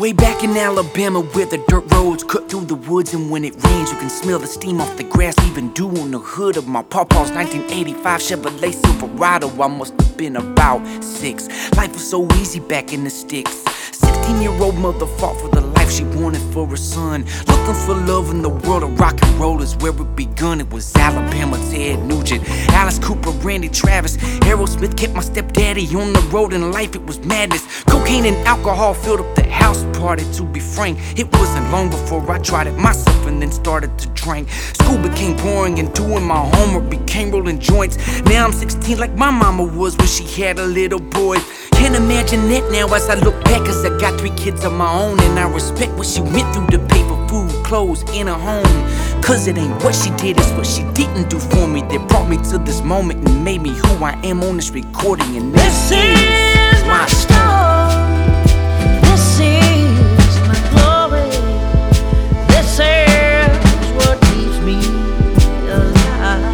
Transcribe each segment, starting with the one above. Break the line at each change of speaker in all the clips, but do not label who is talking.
Way back in Alabama where the dirt roads cut through the woods, and when it rains you can smell the steam off the grass, leaving dew on the hood of my pawpaw's 1985 Chevrolet Silverado. I must have been about 6. Life was so easy back in the sticks. 16-year-old mother fought for the life she wanted for her son. Looking for love in the world of rock and roll is where it begun. It was Alabama, Ted Nugent, Alice Cooper, Randy Travis, Aerosmith kept my stepdaddy on the road, and life it was madness. Cocaine and alcohol filled up the house party. To be frank, it wasn't long before I tried it myself and then started to drink. School became boring and doing my homework became rolling joints. Now I'm 16 like my mama was when she had a little boy. Can't imagine that now as I look back, cause I got 3 kids of my own, and I respect what she went through to pay for food, clothes, and a home. Cause it ain't what she did, it's what she didn't do for me that brought me to this moment and made me who I am on this recording. And this is my story.
This is my glory. This is what keeps me alive.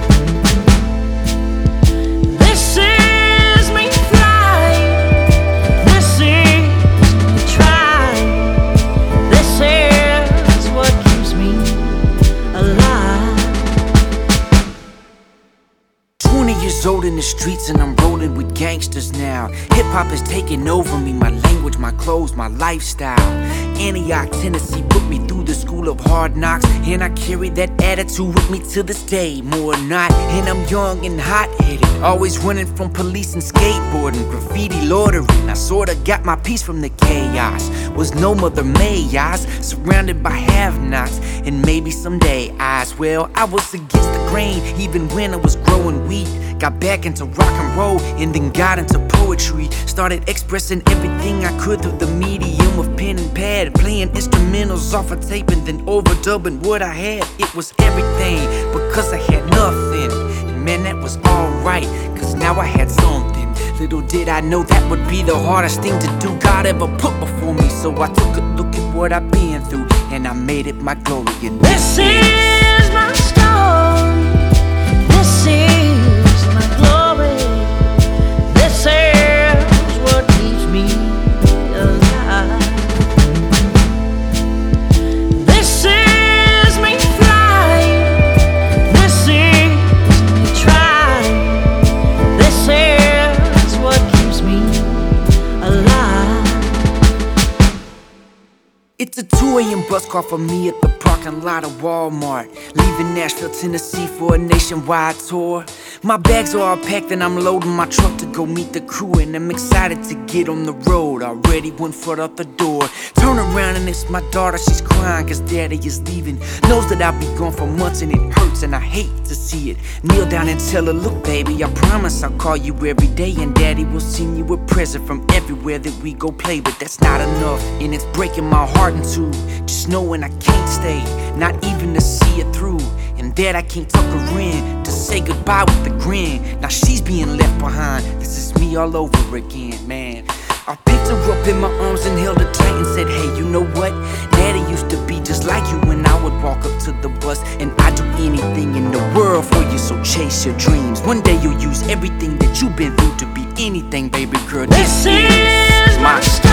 This is me flying. This is me trying. This is what keeps me alive.
20 years old in the streets and I'm rolling with gangsters now. Hip-hop is taking over me, my language, my clothes, my lifestyle. Antioch, Tennessee put me through the school of hard knocks, and I carry that attitude with me to this day, more or not. And I'm young and hot-headed, always running from police and skateboarding, graffiti loitering. I sorta got my piece from the chaos. Was no Mother May eyes, surrounded by have-nots, and maybe someday eyes. Well, I was against the grain even when I was growing weed. Got back into rock and roll and then got into poetry. Started expressing everything I could through the medium of pen and pad, playing instrumentals off a tape and then overdubbing what I had. It was everything because I had nothing, and man, that was alright, cause now I had something. Little did I know that would be the hardest thing to do God ever put before me. So I took a look at what I've been through and I made it my glory. And
This is my story. This is my glory. This is what keeps me alive. This is me flying. This is me trying. This is what keeps me alive.
It's a 2 a.m. bus call for me at the parking lot of Walmart, leaving Nashville, Tennessee for a nationwide tour. My bags are all packed and I'm loading my truck to go meet the crew, and I'm excited to get on the road, already 1 foot out the door. Turn around and it's my daughter, she's crying cause daddy is leaving. Knows that I'll be gone for months and it hurts and I hate to see it. Kneel down and tell her, look baby, I promise I'll call you every day, and daddy will send you a present from everywhere that we go play. But that's not enough and it's breaking my heart in two, just knowing I can't stay, not even to see it through. And that I can't tuck her in to say goodbye with a grin. Now she's being left behind, this is me all over again, man. I picked her up in my arms and held her tight and said, hey, you know what? Daddy used to be just like you when I would walk up to the bus, and I'd do anything in the world for you, so chase your dreams. One day you'll use everything that you've been through to be anything, baby girl.
This is my story.